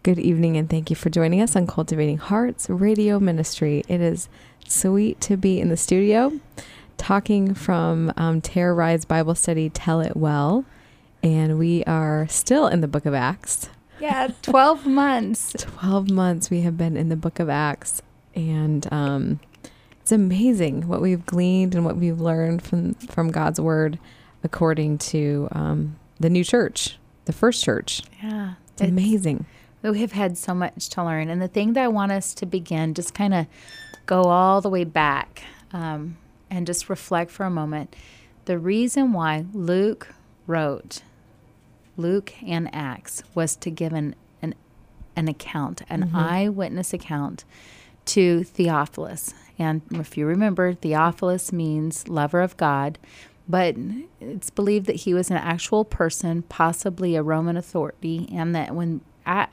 Good evening, and thank you for joining us on Cultivating Hearts Radio Ministry. It is sweet to be in the studio talking from Tara Ride's Bible study, Tell It Well, and we are still in the book of Acts. Yeah, 12 months. 12 months we have been in the book of Acts, and it's amazing what we've gleaned and what we've learned from God's Word according to the new church, the first church. Yeah. It's amazing. We have had so much to learn. And the thing that I want us to begin, just kind of go all the way back and just reflect for a moment. The reason why Luke wrote Luke and Acts was to give an account, an eyewitness account to Theophilus. And if you remember, Theophilus means lover of God, but it's believed that he was an actual person, possibly a Roman authority, and that when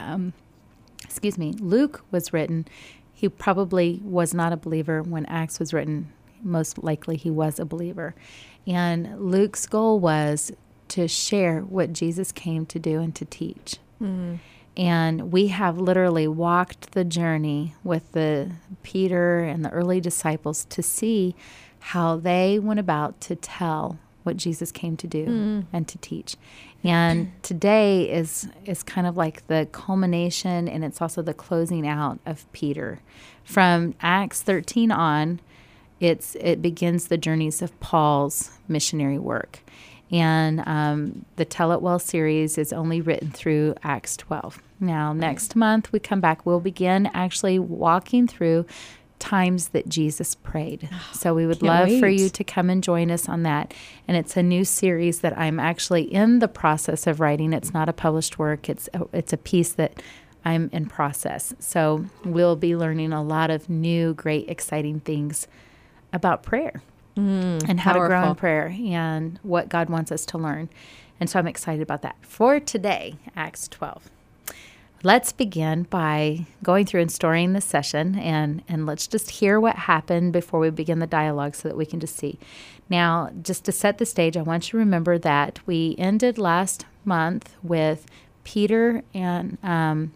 Luke was written, he probably was not a believer. When Acts was written, most likely he was a believer. And Luke's goal was to share what Jesus came to do and to teach. Mm-hmm. And we have literally walked the journey with the Peter and the early disciples to see how they went about to tell what Jesus came to do and to teach. And today is kind of like the culmination, and it's also the closing out of Peter. From Acts 13 on, it begins the journeys of Paul's missionary work. And the Tell It Well series is only written through Acts 12. Now, next month we come back, we'll begin actually walking through times that Jesus prayed. So we would love for you to come and join us on that. And it's a new series that I'm actually in the process of writing. It's not a published work. It's a piece that I'm in process. So we'll be learning a lot of new, great, exciting things about prayer and how to grow in prayer and what God wants us to learn. And so I'm excited about that. For today, Acts 12. Let's begin by going through and storing the session, and let's just hear what happened before we begin the dialogue so that we can just see. Now, just to set the stage, I want you to remember that we ended last month with Peter and, I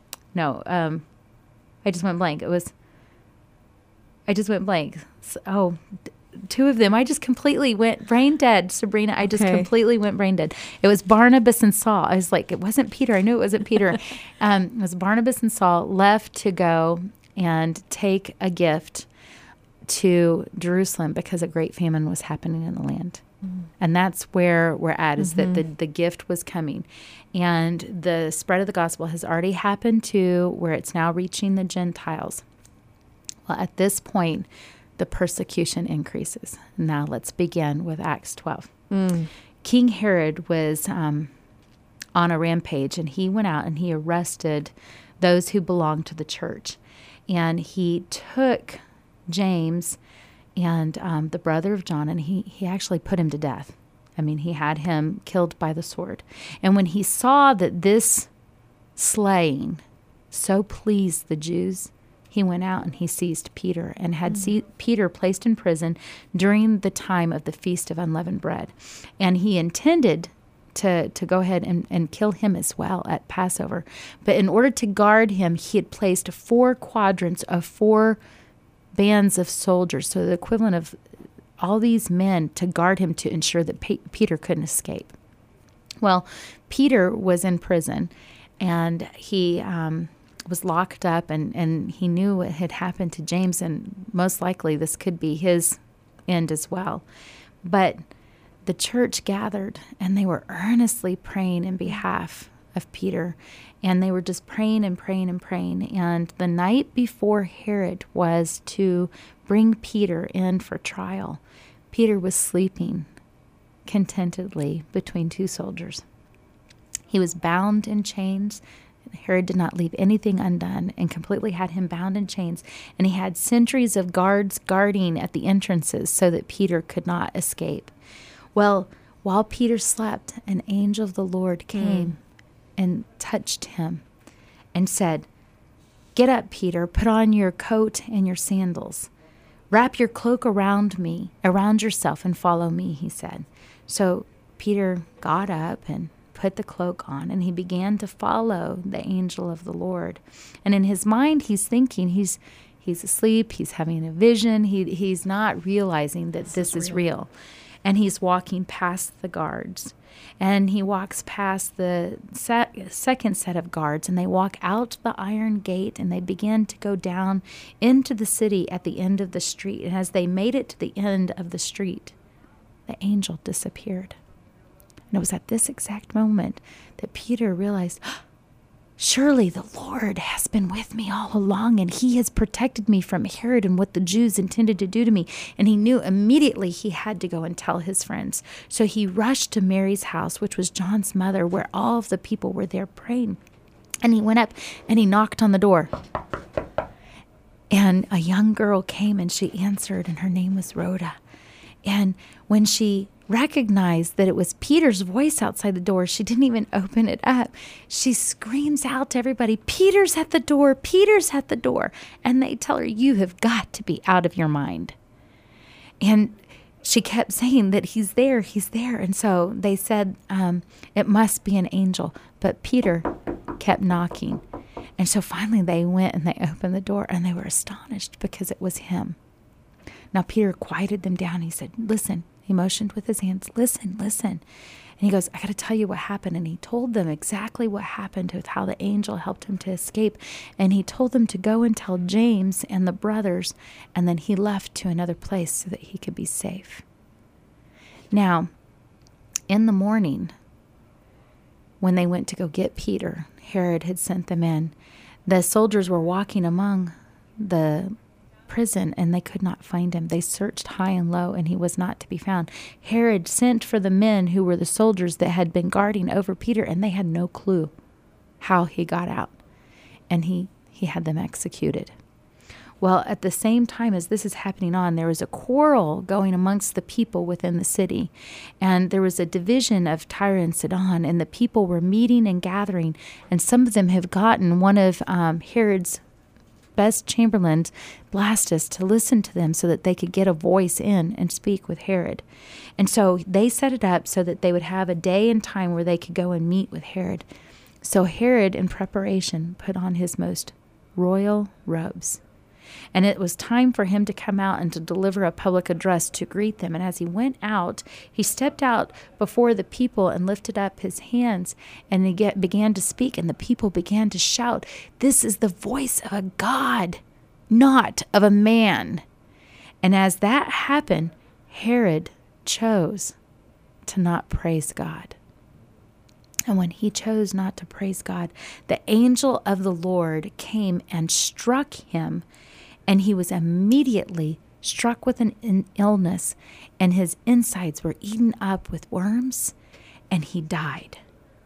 just went blank. Two of them, I just completely went brain dead, Sabrina. I just completely went brain dead. It was Barnabas and Saul. I was like, it wasn't Peter. I knew it wasn't Peter. It was Barnabas and Saul left to go and take a gift to Jerusalem because a great famine was happening in the land. Mm-hmm. And that's where we're at, is that the gift was coming. And the spread of the gospel has already happened to where it's now reaching the Gentiles. Well, at this point, the persecution increases. Now let's begin with Acts 12. King Herod was on a rampage, and he went out and he arrested those who belonged to the church. And he took James and the brother of John, and he actually put him to death. I mean, he had him killed by the sword. And when he saw that this slaying so pleased the Jews, he went out and he seized Peter and had Peter placed in prison during the time of the Feast of Unleavened Bread. And he intended to go ahead and kill him as well at Passover. But in order to guard him, he had placed 4 quadrants of 4 bands of soldiers, so the equivalent of all these men to guard him to ensure that Peter couldn't escape. Well, Peter was in prison, and he was locked up, and he knew what had happened to James, and most likely this could be his end as well. But the church gathered, and they were earnestly praying in behalf of Peter, and they were just praying and praying and praying. And the night before Herod was to bring Peter in for trial, Peter was sleeping contentedly between 2 soldiers. He was bound in chains. Herod did not leave anything undone and completely had him bound in chains. And he had sentries of guards guarding at the entrances so that Peter could not escape. Well, while Peter slept, an angel of the Lord came and touched him and said, "Get up, Peter, put on your coat and your sandals. Wrap your cloak around yourself, and follow me," he said. So Peter got up and put the cloak on, and he began to follow the angel of the Lord. And in his mind, he's thinking he's asleep. He's having a vision. He's not realizing that this is real. And he's walking past the guards. And he walks past the second set of guards, and they walk out the iron gate, and they begin to go down into the city at the end of the street. And as they made it to the end of the street, the angel disappeared. And it was at this exact moment that Peter realized, surely the Lord has been with me all along, and he has protected me from Herod and what the Jews intended to do to me. And he knew immediately he had to go and tell his friends. So he rushed to Mary's house, which was John's mother, where all of the people were there praying. And he went up and he knocked on the door. And a young girl came and she answered, and her name was Rhoda. And when she recognized that it was Peter's voice outside the door, she didn't even open it up. She screams out to everybody, "Peter's at the door, Peter's at the door." And they tell her, "You have got to be out of your mind." And she kept saying that he's there, he's there. And so they said, it must be an angel. But Peter kept knocking. And so finally they went and they opened the door, and they were astonished because it was him. Now Peter quieted them down. He said, "Listen." He motioned with his hands, "Listen, listen." And he goes, "I got to tell you what happened." And he told them exactly what happened with how the angel helped him to escape. And he told them to go and tell James and the brothers. And then he left to another place so that he could be safe. Now, in the morning, when they went to go get Peter, Herod had sent them in. The soldiers were walking among the prison, and they could not find him. They searched high and low, and he was not to be found. Herod sent for the men who were the soldiers that had been guarding over Peter, and they had no clue how he got out. And he had them executed. Well, at the same time as this is happening on, there was a quarrel going amongst the people within the city. And there was a division of Tyre and Sidon, and the people were meeting and gathering. And some of them have gotten one of Herod's best chamberlains, Blastus, to listen to them so that they could get a voice in and speak with Herod. And so they set it up so that they would have a day and time where they could go and meet with Herod. So Herod, in preparation, put on his most royal robes. And it was time for him to come out and to deliver a public address to greet them. And as he went out, he stepped out before the people and lifted up his hands, and he began to speak, and the people began to shout, "This is the voice of a God, not of a man." And as that happened, Herod chose to not praise God. And when he chose not to praise God, the angel of the Lord came and struck him, and he was immediately struck with an illness, and his insides were eaten up with worms, and he died.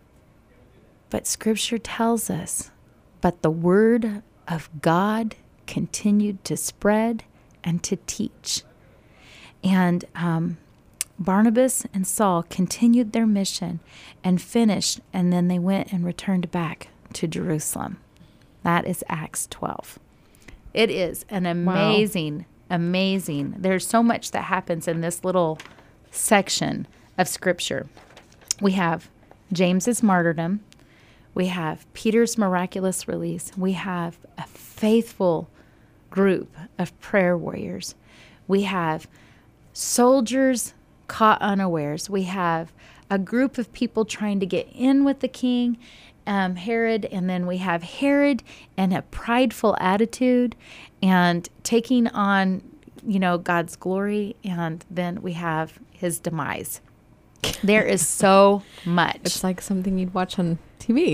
But Scripture tells us, but the word of God continued to spread and to teach. And Barnabas and Saul continued their mission and finished, and then they went and returned back to Jerusalem. That is Acts 12. It is an amazing, amazing. There's so much that happens in this little section of Scripture. We have James's martyrdom. We have Peter's miraculous release. We have a faithful group of prayer warriors. We have soldiers caught unawares. We have a group of people trying to get in with the king, Herod, and then we have Herod and a prideful attitude and taking on, God's glory, and then we have his demise. There is so much. It's like something you'd watch on TV.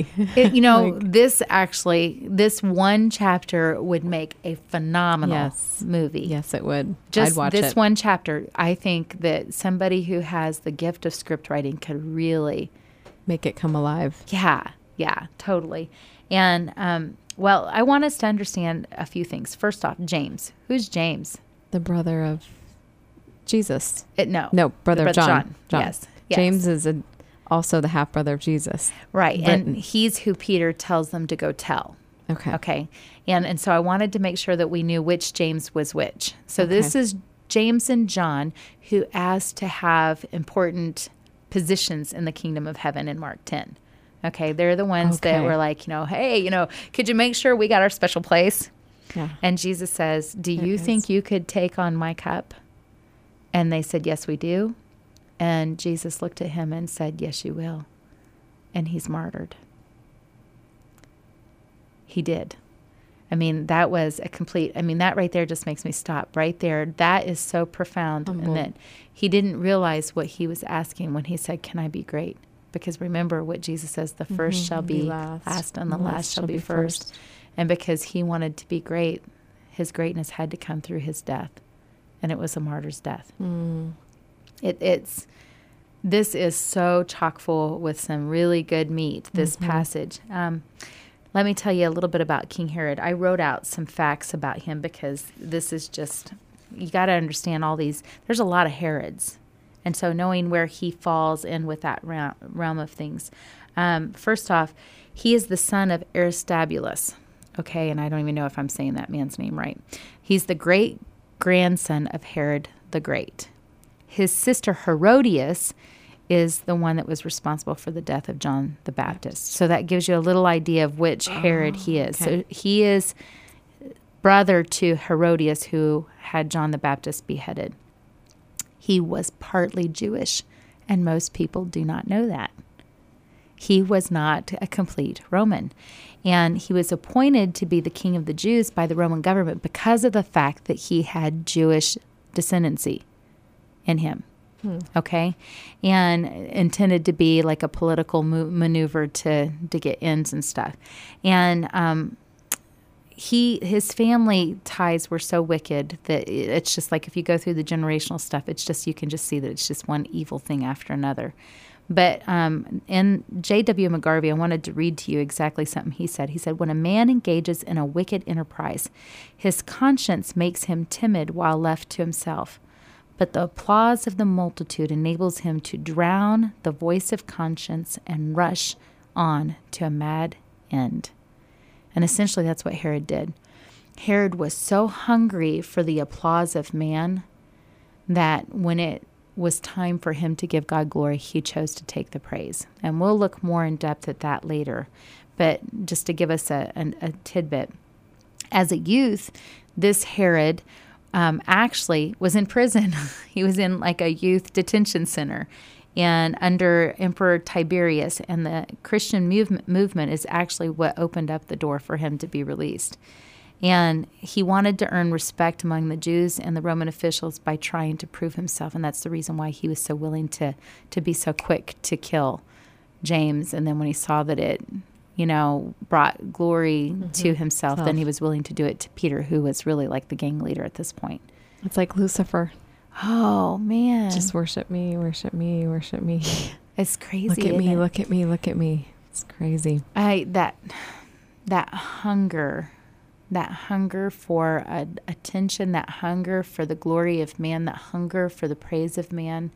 This one chapter would make a phenomenal movie. Yes, it would. Just I'd watch this it. one chapter, I think that somebody who has the gift of script writing could really make it come alive. Yeah, totally. And, I want us to understand a few things. First off, James. Who's James? The brother of Jesus. No, brother of John. Yes. James is also the half-brother of Jesus. Right, Britain. and he's who Peter tells them to go tell. Okay. And so I wanted to make sure that we knew which James was which. So this is James and John, who asked to have important positions in the kingdom of heaven in Mark 10. Okay, they're the ones that were like, hey, could you make sure we got our special place? Yeah. And Jesus says, do you think you could take on my cup? And they said, yes, we do. And Jesus looked at him and said, yes, you will. And he's martyred. He did. That was that right there just makes me stop right there. That is so profound. And that he didn't realize what he was asking when he said, can I be great? Because remember what Jesus says, the first shall be last and the last shall be first. And because he wanted to be great, his greatness had to come through his death. And it was a martyr's death. This is so chock full with some really good meat, this passage. Let me tell you a little bit about King Herod. I wrote out some facts about him because this is just, you got to understand all these. There's a lot of Herods. And so knowing where he falls in with that realm of things. First off, he is the son of Aristobulus. Okay, and I don't even know if I'm saying that man's name right. He's the great-grandson of Herod the Great. His sister Herodias is the one that was responsible for the death of John the Baptist. So that gives you a little idea of which Herod he is. Okay. So he is brother to Herodias, who had John the Baptist beheaded. He was partly Jewish, and most people do not know that. He was not a complete Roman. And he was appointed to be the king of the Jews by the Roman government because of the fact that he had Jewish descendancy in him. Okay? And intended to be like a political maneuver to get ends and stuff. And his family ties were so wicked that it's just like if you go through the generational stuff, it's just, you can just see that it's just one evil thing after another. But in J.W. McGarvey, I wanted to read to you exactly something he said. He said, when a man engages in a wicked enterprise, his conscience makes him timid while left to himself. But the applause of the multitude enables him to drown the voice of conscience and rush on to a mad end. And essentially that's what Herod did. Herod was so hungry for the applause of man that when it was time for him to give God glory, he chose to take the praise. And we'll look more in depth at that later. But just to give us a tidbit, as a youth, this Herod actually was in prison. He was in like a youth detention center and under Emperor Tiberius. And the Christian movement is actually what opened up the door for him to be released. And he wanted to earn respect among the Jews and the Roman officials by trying to prove himself. And that's the reason why he was so willing to be so quick to kill James. And then when he saw that it, brought glory to himself, then he was willing to do it to Peter, who was really like the gang leader at this point. It's like Lucifer. Oh, man. Just worship me, worship me, worship me. It's crazy. Look at me, look at me, look at me. It's crazy. That hunger for attention, that hunger for the glory of man, that hunger for the praise of man,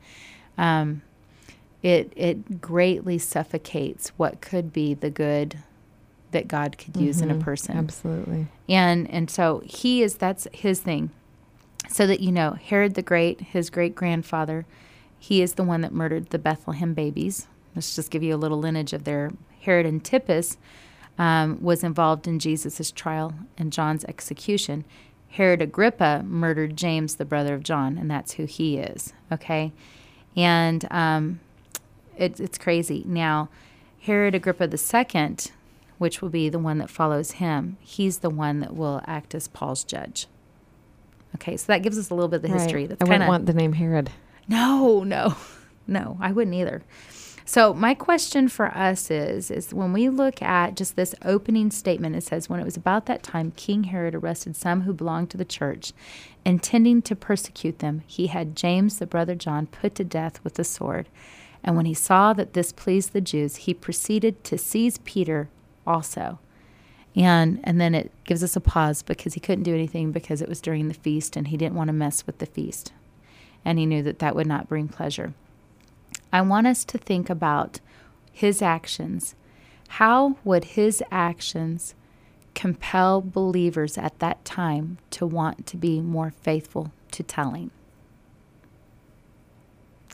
it greatly suffocates what could be the good that God could use in a person. Absolutely. And so that's his thing. So that Herod the Great, his great-grandfather, he is the one that murdered the Bethlehem babies. Let's just give you a little lineage of their. Herod Antipas was involved in Jesus' trial and John's execution. Herod Agrippa murdered James, the brother of John, and that's who he is, okay? And it's crazy. Now, Herod Agrippa II, which will be the one that follows him, he's the one that will act as Paul's judge. Okay, so that gives us a little bit of the history. That's I wouldn't want the name Herod. No, I wouldn't either. So my question for us is when we look at just this opening statement, it says, when it was about that time, King Herod arrested some who belonged to the church, intending to persecute them. He had James, the brother John, put to death with the sword. And when he saw that this pleased the Jews, he proceeded to seize Peter also. And then it gives us a pause because he couldn't do anything because it was during the feast and he didn't want to mess with the feast. And he knew that would not bring pleasure. I want us to think about his actions. How would his actions compel believers at that time to want to be more faithful to telling?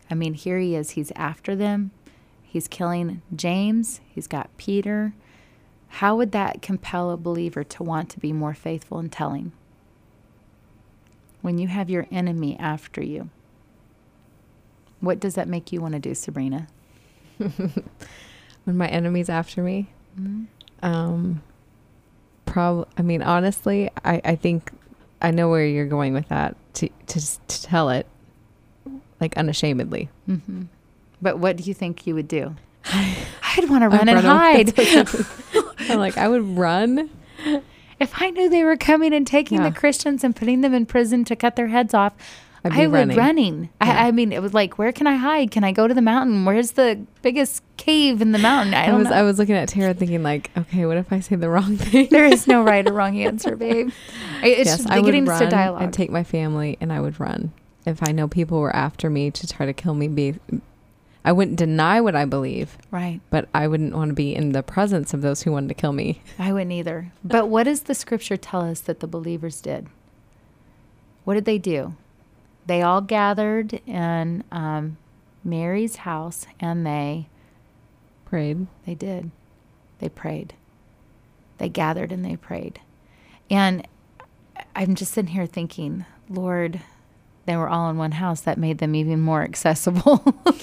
I mean, here he is. He's after them. He's killing James. He's got Peter. How would that compel a believer to want to be more faithful in telling? When you have your enemy after you, what does that make you want to do, Sabrina? When my enemy's after me? Mm-hmm. Honestly, I think I know where you're going with that, to tell it, like, unashamedly. Mm-hmm. But what do you think you would do? I'd want to run and hide. I'm like, I would run. If I knew they were coming and taking the Christians and putting them in prison to cut their heads off, I would be running. Yeah. I mean, it was like, where can I hide? Can I go to the mountain? Where's the biggest cave in the mountain? I was looking at Tara thinking, like, okay, what if I say the wrong thing? There is no right or wrong answer, babe. I would run and take my family, and I would run. If I know people were after me to try to kill me, I wouldn't deny what I believe. Right. But I wouldn't want to be in the presence of those who wanted to kill me. I wouldn't either. But what does the scripture tell us that the believers did? What did they do? They all gathered in Mary's house, and they prayed. They did. They prayed. They gathered and they prayed. And I'm just sitting here thinking, Lord, they were all in one house. That made them even more accessible.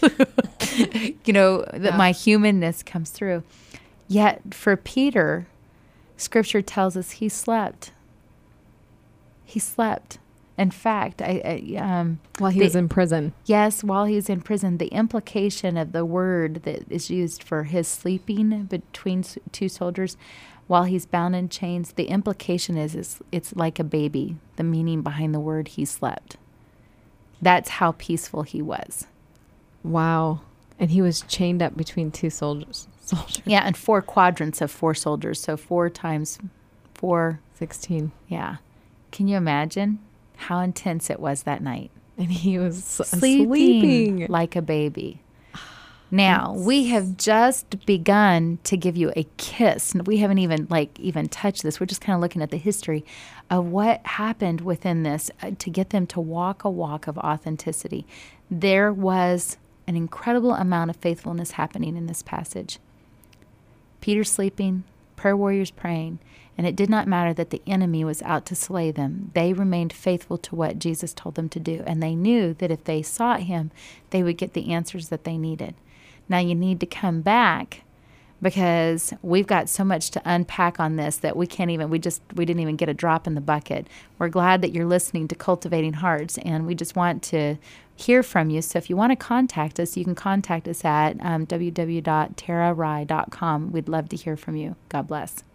That my humanness comes through. Yet for Peter, scripture tells us he slept. He slept. In fact, while he was in prison. Yes, while he was in prison, the implication of the word that is used for his sleeping between two soldiers while he's bound in chains, the implication is it's like a baby, the meaning behind the word he slept. That's how peaceful he was. Wow. And he was chained up between two soldiers. Yeah, and 4 quadrants of 4 soldiers. So 4 times 4. 16. Yeah. Can you imagine how intense it was that night? And he was sleeping like a baby. Now, we have just begun to give you a kiss. We haven't even touched this. We're just kind of looking at the history of what happened within this to get them to walk a walk of authenticity. There was an incredible amount of faithfulness happening in this passage. Peter sleeping, prayer warriors praying, and it did not matter that the enemy was out to slay them. They remained faithful to what Jesus told them to do, and they knew that if they sought him, they would get the answers that they needed. Now you need to come back, because we've got so much to unpack on this that we didn't even get a drop in the bucket. We're glad that you're listening to Cultivating Hearts, and we just want to hear from you. So if you want to contact us, you can contact us at www.tararai.com. We'd love to hear from you. God bless.